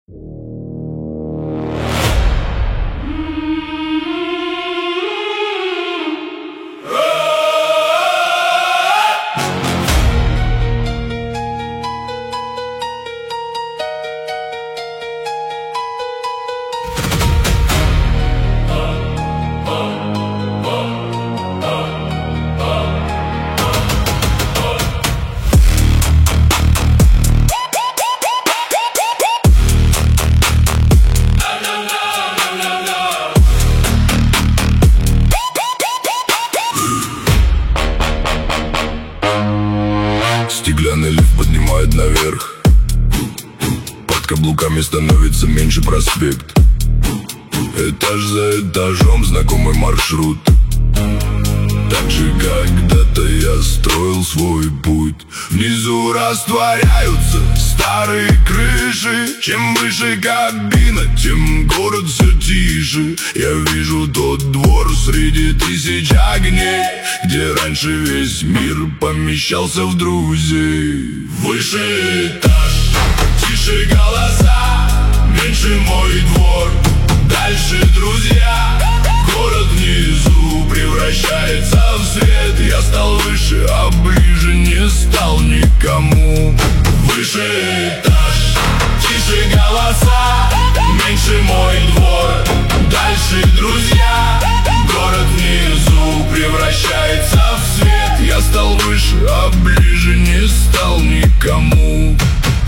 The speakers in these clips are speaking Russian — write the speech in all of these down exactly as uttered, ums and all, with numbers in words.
Стеклянный лифт поднимает наверх. Под каблуками становится меньше проспект. Этаж за этажом знакомый маршрут. Так же когда-то я строил свой путь. Внизу растворяются старые крыши. Чем выше кабина, тем город все тише. Я вижу тот двор среди тысяч огней, где раньше весь мир помещался в друзей. Выше этаж, тише голоса, меньше мой двор, дальше друзья. Город внизу превращается в свет. Я стал выше, а ближе не стал никому. Выше этаж, тише голоса, меньше мой двор, дальше друзья. Город внизу превращается в свет. Я стал выше, а ближе не стал никому.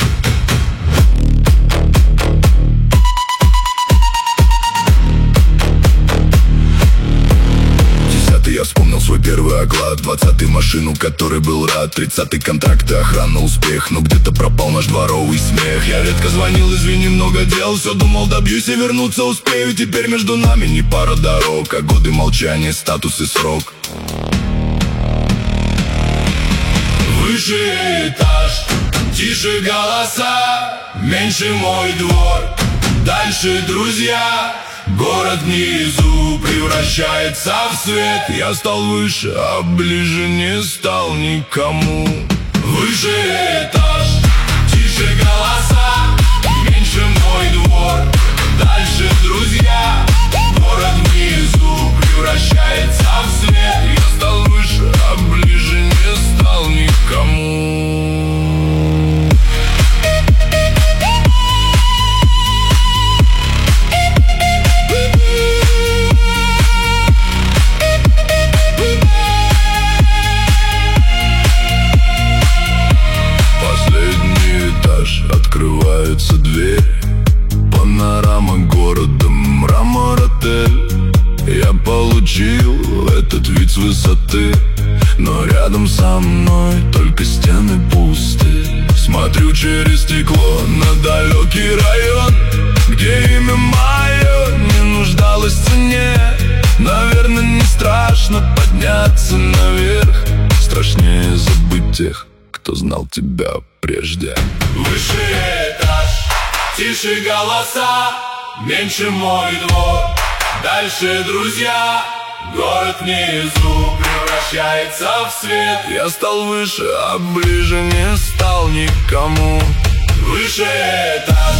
Я вспомнил свой первый оклад. Двадцатый машину, который был рад. Тридцатый контракт и охрана, успех. Но где-то пропал наш дворовый смех. Я редко звонил, извини, много дел. Все думал, добьюсь и вернуться успею. Теперь между нами не пара дорог, а годы молчания, статус и срок. Выше этаж, тише голоса, меньше мой двор, дальше друзья. Город внизу превращается в свет. Я стал выше, а ближе не стал никому. Выше этаж, тише голоса, меньше мой двор, дальше друзья. Город внизу превращается в свет. Я стал выше, а ближе не стал никому. Открывается дверь, панорама города, мрамор-отель. Я получил этот вид с высоты, но рядом со мной только стены пусты. Смотрю через стекло на далекий район, где имя мое не нуждалось в цене. Наверное, не страшно подняться наверх, страшнее забыть тех, кто знал тебя прежде. Выше этаж, тише голоса, меньше мой двор, дальше друзья. Город внизу превращается в свет. Я стал выше, а ближе не стал никому. Выше этаж,